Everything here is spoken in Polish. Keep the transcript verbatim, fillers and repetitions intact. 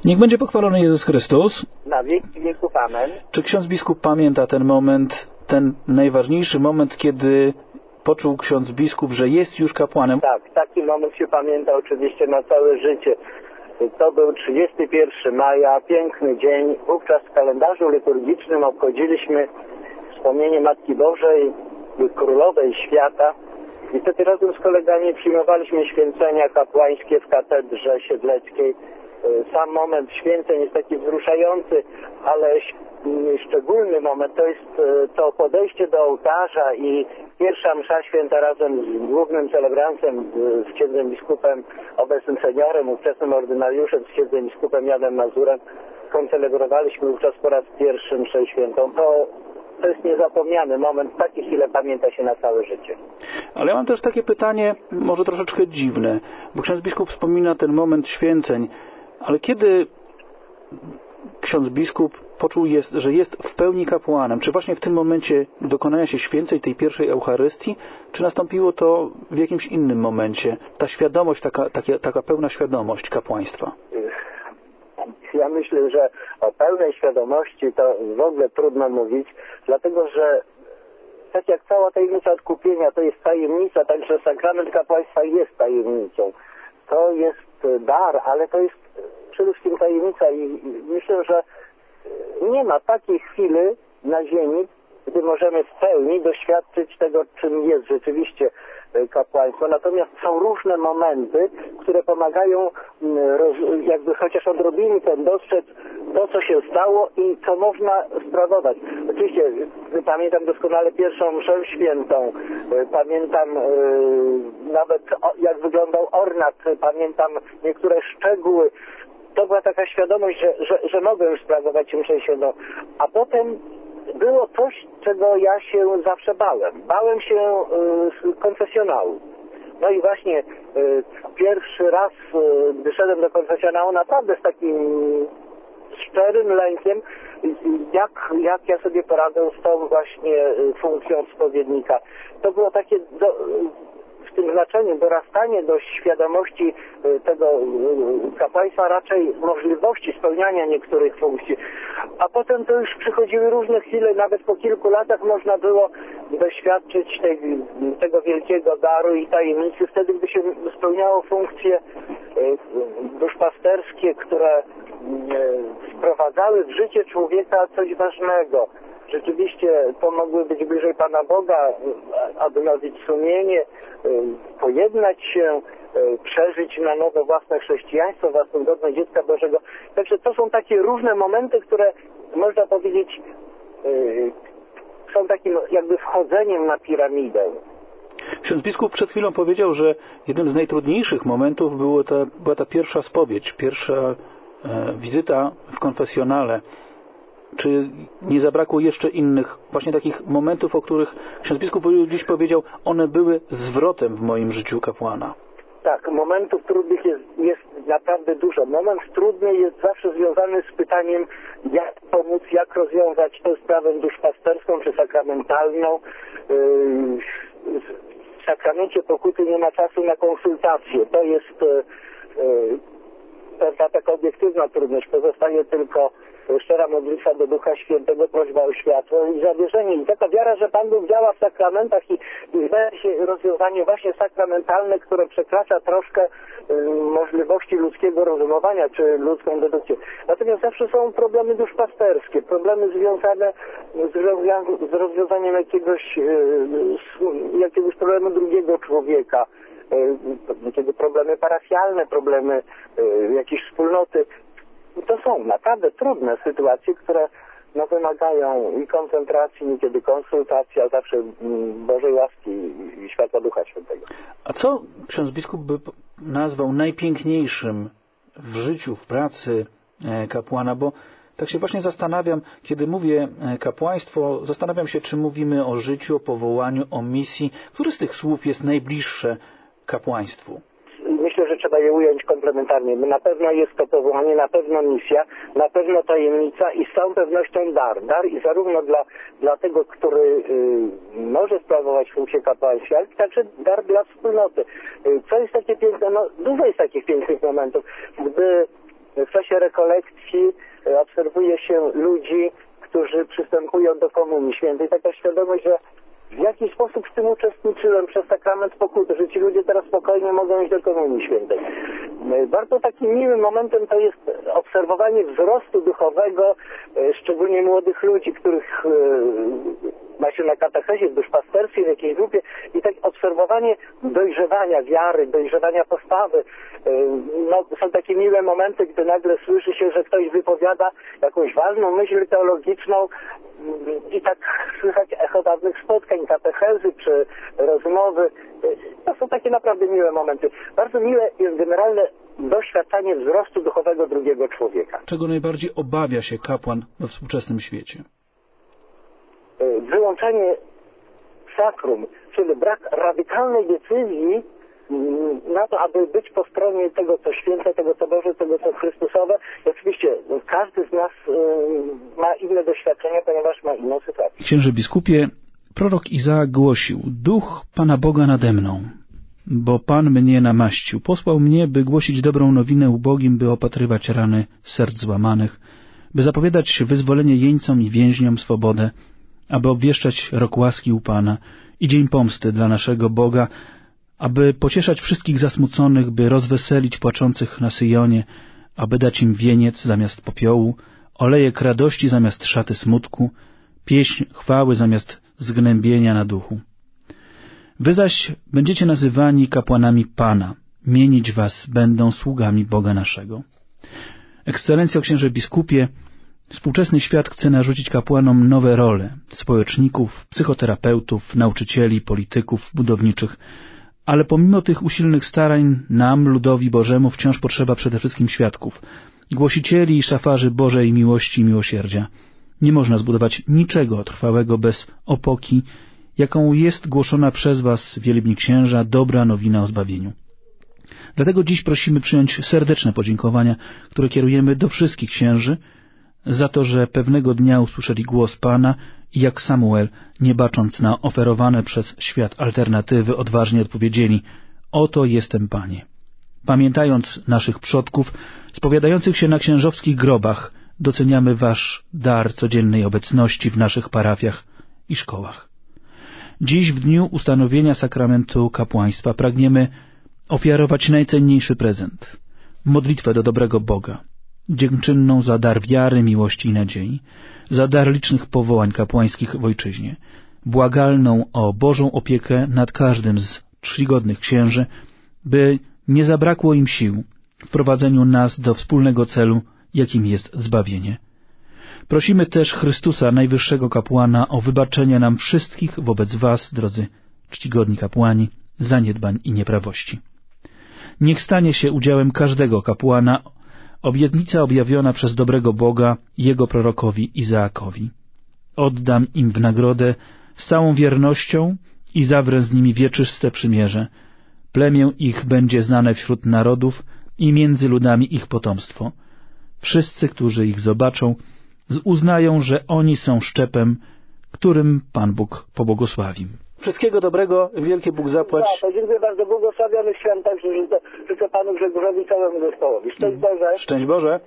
Niech będzie pochwalony Jezus Chrystus. Na wieki wieków amen. Czy ksiądz biskup pamięta ten moment, ten najważniejszy moment, kiedy poczuł ksiądz biskup, że jest już kapłanem? Tak, taki moment się pamięta oczywiście na całe życie. To był trzydziestego pierwszego maja, piękny dzień. Wówczas w kalendarzu liturgicznym obchodziliśmy wspomnienie Matki Bożej, Królowej Świata. I wtedy razem z kolegami przyjmowaliśmy święcenia kapłańskie w katedrze siedleckiej. Sam moment święceń jest taki wzruszający, ale szczególny moment to jest to podejście do ołtarza i pierwsza msza święta razem z głównym celebrantem, z księdzem biskupem, obecnym seniorem, ówczesnym ordynariuszem, z księdzem biskupem Janem Mazurem. Koncelebrowaliśmy wówczas po raz pierwszy mszę świętą. To, to jest niezapomniany moment. Takie chwile pamięta się na całe życie. Ale ja mam też takie pytanie, może troszeczkę dziwne, bo ksiądz biskup wspomina ten moment święceń, ale kiedy ksiądz biskup poczuł, jest, że jest w pełni kapłanem, czy właśnie w tym momencie dokonania się święceń, tej pierwszej Eucharystii, czy nastąpiło to w jakimś innym momencie? Ta świadomość, taka, taka, taka pełna świadomość kapłaństwa. Ja myślę, że o pełnej świadomości to w ogóle trudno mówić, dlatego że tak jak cała tajemnica odkupienia to jest tajemnica, także sakrament kapłaństwa jest tajemnicą. To jest dar, ale to jest przede wszystkim tajemnica i myślę, że nie ma takiej chwili na ziemi, gdy możemy w pełni doświadczyć tego, czym jest rzeczywiście kapłaństwo. Natomiast są różne momenty, które pomagają jakby chociaż odrobinkę dostrzec to, co się stało i co można sprawować. Oczywiście pamiętam doskonale pierwszą mszę świętą, pamiętam nawet jak wyglądał ornat, pamiętam niektóre szczegóły. To była taka świadomość, że, że, że mogłem sprawować mszę świętą. A potem było coś, czego ja się zawsze bałem. Bałem się y, konfesjonału. No i właśnie y, pierwszy raz, y, gdy szedłem do konfesjonału, naprawdę z takim szczerym lękiem, y, jak, jak ja sobie poradzę z tą właśnie y, funkcją spowiednika. To było takie do, w tym znaczeniu dorastanie do świadomości tego kapłaństwa, raczej możliwości spełniania niektórych funkcji. A potem to już przychodziły różne chwile, nawet po kilku latach można było doświadczyć tej, tego wielkiego daru i tajemnicy wtedy, gdy się spełniało funkcje duszpasterskie, które wprowadzały w życie człowieka coś ważnego. Rzeczywiście to mogły być bliżej Pana Boga, odnowić sumienie, pojednać się, przeżyć na nowo własne chrześcijaństwo, własną godność dziecka Bożego. Także to są takie różne momenty, które można powiedzieć są takim jakby wchodzeniem na piramidę. Ksiądz biskup przed chwilą powiedział, że jednym z najtrudniejszych momentów było ta, była ta pierwsza spowiedź, pierwsza e, wizyta w konfesjonale. Czy nie zabrakło jeszcze innych właśnie takich momentów, o których ksiądz biskup dziś powiedział, one były zwrotem w moim życiu kapłana? Tak, momentów trudnych jest, jest naprawdę dużo. Moment trudny jest zawsze związany z pytaniem, jak pomóc, jak rozwiązać tę sprawę duszpasterską czy sakramentalną. W sakramencie pokuty nie ma czasu na konsultacje. To jest pewna taka obiektywna trudność. Pozostaje tylko szczera modlitwa do Ducha Świętego, prośba o światło i zawierzenie. I taka wiara, że Pan Bóg działa w sakramentach i, i znajdzie się rozwiązanie właśnie sakramentalne, które przekracza troszkę y, możliwości ludzkiego rozumowania czy ludzką dedukcję. Natomiast zawsze są problemy duszpasterskie, problemy związane z, rozwią- z rozwiązaniem jakiegoś, y, jakiegoś problemu drugiego człowieka. Kiedy problemy parafialne, problemy y, jakiejś wspólnoty. To są naprawdę trudne sytuacje, które no, wymagają i koncentracji, niekiedy konsultacji, a zawsze Bożej łaski i światła Ducha Świętego. A co ksiądz biskup by nazwał najpiękniejszym w życiu, w pracy kapłana? Bo tak się właśnie zastanawiam, kiedy mówię kapłaństwo, zastanawiam się, czy mówimy o życiu, o powołaniu, o misji. Które z tych słów jest najbliższe kapłaństwu? Myślę, że trzeba je ująć komplementarnie. Na pewno jest to powołanie, na pewno misja, na pewno tajemnica i z całą pewnością dar. Dar i zarówno dla, dla tego, który y, może sprawować funkcję kapłańską, ale także dar dla wspólnoty. Y, co jest takie piękne? No, dużo jest takich pięknych momentów. Gdy w czasie rekolekcji obserwuje się ludzi, którzy przystępują do Komunii Świętej. Taka świadomość, że w jaki sposób w tym uczestniczyłem przez sakrament pokuty, że ci ludzie teraz spokojnie mogą iść do Komunii Świętej. Bardzo takim miłym momentem to jest obserwowanie wzrostu duchowego, szczególnie młodych ludzi, których ma się na katechezie, w duszpasterstwie, w jakiejś grupie i tak obserwowanie dojrzewania wiary, dojrzewania postawy. No, są takie miłe momenty, gdy nagle słyszy się, że ktoś wypowiada jakąś ważną myśl teologiczną i tak słychać echo dawnych spotkań, katechezy czy rozmowy. To są takie naprawdę miłe momenty. Bardzo miłe jest generalne doświadczanie wzrostu duchowego drugiego człowieka. Czego najbardziej obawia się kapłan we współczesnym świecie? Wyłączenie sakrum, czyli brak radykalnej decyzji na to, aby być po stronie tego, co święte, tego, co Boże, tego, co Chrystusowe. I oczywiście każdy z nas ma inne doświadczenia, ponieważ ma inną sytuację. Księże biskupie, prorok Izaak głosił: Duch Pana Boga nade mną, bo Pan mnie namaścił. Posłał mnie, by głosić dobrą nowinę ubogim, by opatrywać rany serc złamanych, by zapowiadać wyzwolenie jeńcom i więźniom, swobodę, aby obwieszczać rok łaski u Pana i dzień pomsty dla naszego Boga, aby pocieszać wszystkich zasmuconych, by rozweselić płaczących na Syjonie, aby dać im wieniec zamiast popiołu, olejek radości zamiast szaty smutku, pieśń chwały zamiast zgnębienia na duchu. Wy zaś będziecie nazywani kapłanami Pana, mienić was będą sługami Boga naszego. Ekscelencjo księże biskupie, współczesny świat chce narzucić kapłanom nowe role społeczników, psychoterapeutów, nauczycieli, polityków, budowniczych, ale pomimo tych usilnych starań nam, ludowi Bożemu, wciąż potrzeba przede wszystkim świadków, głosicieli i szafarzy Bożej miłości i miłosierdzia. Nie można zbudować niczego trwałego bez opoki, jaką jest głoszona przez was, wielebni księża, dobra nowina o zbawieniu. Dlatego dziś prosimy przyjąć serdeczne podziękowania, które kierujemy do wszystkich księży, za to, że pewnego dnia usłyszeli głos Pana i jak Samuel, nie bacząc na oferowane przez świat alternatywy, odważnie odpowiedzieli: Oto jestem, Panie. Pamiętając naszych przodków, spowiadających się na księżowskich grobach, doceniamy Wasz dar codziennej obecności w naszych parafiach i szkołach. Dziś, w dniu ustanowienia sakramentu kapłaństwa, pragniemy ofiarować najcenniejszy prezent — modlitwę do dobrego Boga, dziękczynną za dar wiary, miłości i nadziei, za dar licznych powołań kapłańskich w ojczyźnie, błagalną o Bożą opiekę nad każdym z czcigodnych księży, by nie zabrakło im sił w prowadzeniu nas do wspólnego celu, jakim jest zbawienie. Prosimy też Chrystusa, najwyższego kapłana, o wybaczenie nam wszystkich wobec was, drodzy czcigodni kapłani, zaniedbań i nieprawości. Niech stanie się udziałem każdego kapłana obietnica objawiona przez dobrego Boga Jego prorokowi Izaakowi. Oddam im w nagrodę z całą wiernością i zawrę z nimi wieczyste przymierze. Plemię ich będzie znane wśród narodów i między ludami ich potomstwo. Wszyscy, którzy ich zobaczą, uznają, że oni są szczepem, którym Pan Bóg pobłogosławi. Wszystkiego dobrego, wielkie Bóg zapłać. Ja, to dziękuję bardzo, błogosławiamy świąt, także życzę Panu Grzegorzowi, całemu zespołowi. Szczęść Boże. Szczęść Boże.